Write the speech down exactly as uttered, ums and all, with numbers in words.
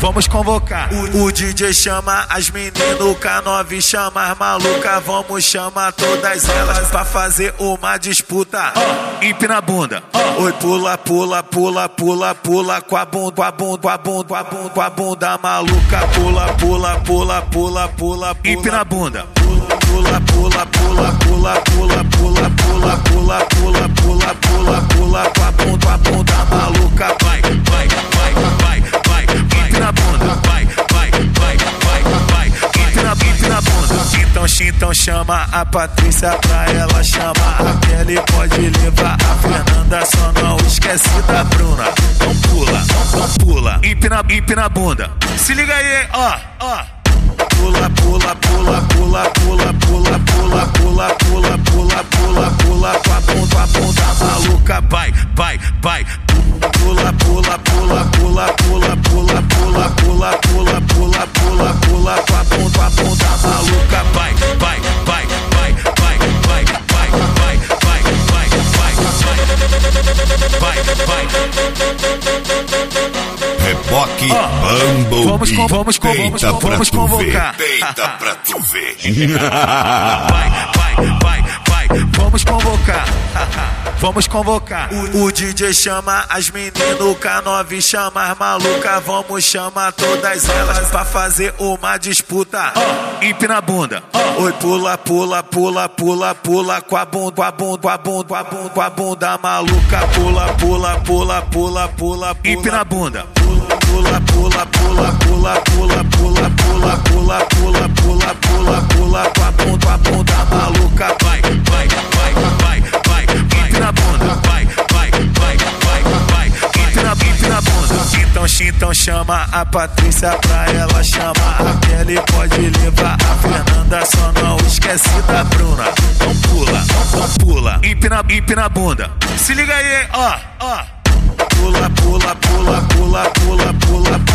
vamos convocar. O, o D J chama as meninas, o K nove chama as malucas. Vamos chamar todas elas pra fazer uma disputa. Oh, empina a bunda. Oh. Oi, pula, pula, pula, pula, pula com a bunda, com a bunda, com a bunda, com a bunda, com a bunda maluca. Pula, pula, pula, pula, pula, empina a bunda. Pula, pula, pula, pula, pula, pula, pula, pula, pula, pula, pula, pula com a bunda, com a bunda maluca. Vai, vai, vai, vai, vai, empina a bunda. Vai, vai, vai, vai, vai, empina, empina a bunda. Então, então chama a Patrícia pra ela chamar a Kelly. Pode levar a Fernanda, só não esquece da Bruna. Não pula, não pula, empina, empina a bunda. Se liga aí, ó, ó. Pula, pula, pula, pula, pula, pula, pula, pula, pula, pula, pula, pula com a bunda, com a bunda maluca. Vai, vai, vai. Pula, pula, pula, pula, pula, pula, pula, pula, pula, pula, pula, pula com a bunda, com a bunda maluca. Vai, vai, vai, vai, vai, vai, vai, vai, vai, vai, vai, vai, vai, vai. Reboque, oh, Bumble, vamos, com, vamos, com, vamos, peita com, vamos pra convocar. Tu ver, peita pra tu ver. Vai, vai, vai, vai, vamos convocar. Vamos convocar. O, o D J chama as meninas, o K nove chama as malucas. Vamos chamar todas elas pra fazer uma disputa. Oh, empina a bunda. Oh. Oi, pula, pula, pula, pula, pula com a bunda, com a bunda, com a bunda, com a bunda, com a bunda maluca. Pula, pula, pula, pula, pula, empina a bunda. Pula, pula, pula, pula, pula, pula, pula, pula, pula, pula, pula, pula com a bunda, com a bunda maluca. Vai, vai, vai, vai, vai, empina a bunda. Vai, vai, vai, vai, vai, empina, empina a bunda. Então, então chama a Patrícia pra ela chamar a Kelly. Pode levar a Fernanda, só não esquece da Bruna. Não pula, não pula, empina, empina a bunda. Se liga aí, ó, ó. Pula, pula, pula, pula, pula, pula,